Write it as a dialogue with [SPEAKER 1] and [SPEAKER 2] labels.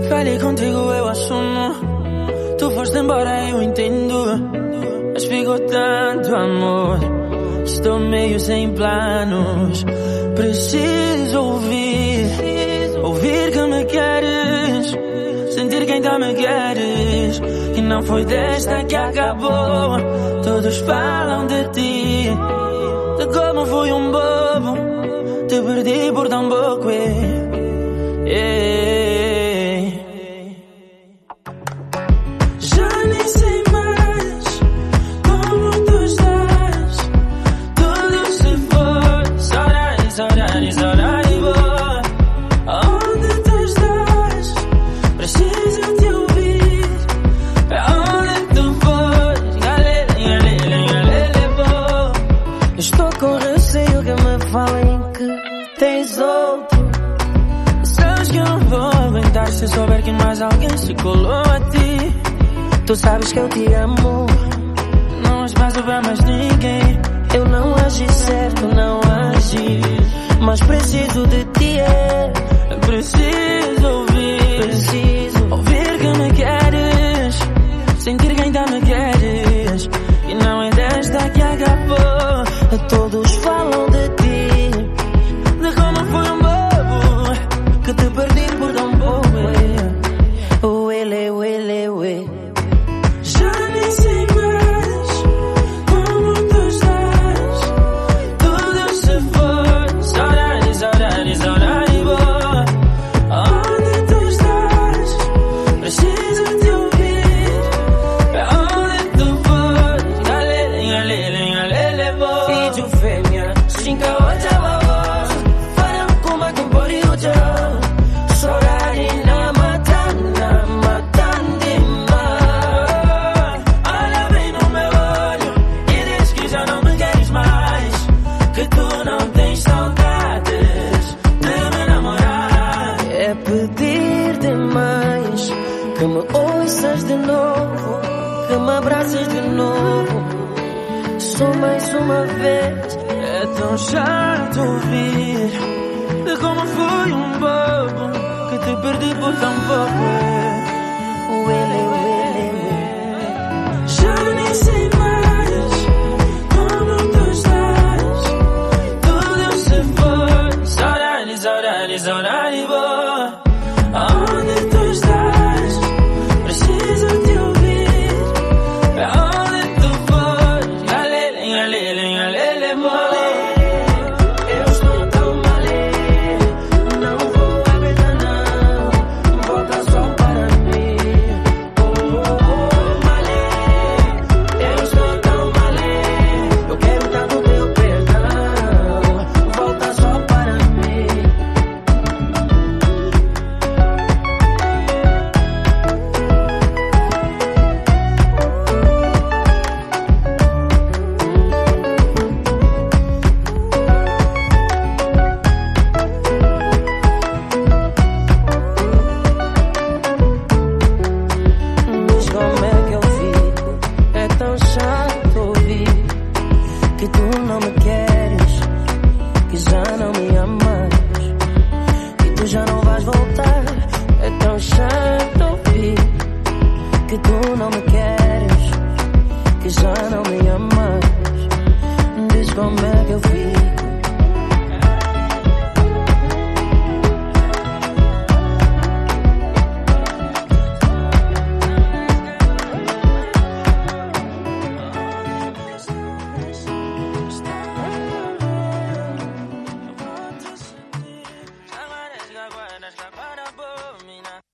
[SPEAKER 1] Falhei contigo, eu assumo. Tu foste embora, eu entendo. Mas ficou tanto amor. Estou meio sem planos. Preciso ouvir que me queres, sentir que ainda me queres, que não foi desta que acabou. Todos falam de ti, de como fui um bobo, te perdi por tão pouco. Já nem sei mais como tu estás. Tudo se foi, saudade boa. Onde tu estás? Preciso te ouvir. Pra onde tu foste? Galele, boa.
[SPEAKER 2] Estou com receio que me falem que tens outro.
[SPEAKER 1] Sabes que eu não vou aguentar se souber que mais alguém se colou a ti.
[SPEAKER 2] Tu sabes que eu te amo.
[SPEAKER 1] Não há espaço pra mais ninguém.
[SPEAKER 2] Eu não agi certo, não agi, mas preciso de ti,
[SPEAKER 1] Preciso ouvir que me queres, sentir que ainda me queres, e não é desta que acabou.
[SPEAKER 2] Todos falam de ti,
[SPEAKER 1] de como fui um bobo,
[SPEAKER 2] que te perdi por tão pouco.
[SPEAKER 1] Já nem sei mais como tu estás. Tudo se foi, saudade boa. Onde tu estás? Preciso te ouvir. Pra onde tu foste? Galele, boa.
[SPEAKER 2] Filho fêmea, xinga hoje a voz. Farão como a compori o teu. Saudade na matanda demais.
[SPEAKER 1] Olha bem no meu olho e diz que já não me queres mais, que tu não tens saudades de me namorar.
[SPEAKER 2] É pedir demais que me ouças de novo, que me abraces de novo. Só mais uma vez.
[SPEAKER 1] É tão chato ouvir de como fui um bobo, que te perdi por tão pouco. Já nem sei mais como tu estás. Tudo se foi, saudade boa. Onde tu estás? Preciso te ouvir. Pra onde tu foste? Galele, boa.
[SPEAKER 2] Eu estou tão mal, não vou aguentar não. Volta só para mim. Malê, eu estou tão mal, eu quero tanto teu perdão. Volta só para mim. Diz como é que eu fico, é tão chato ouvir que tu não me queres, que já não me amas, que tu já não vais voltar. É tão chato ouvir que tu não me queres, que já não me amas. Diz como é que eu fico.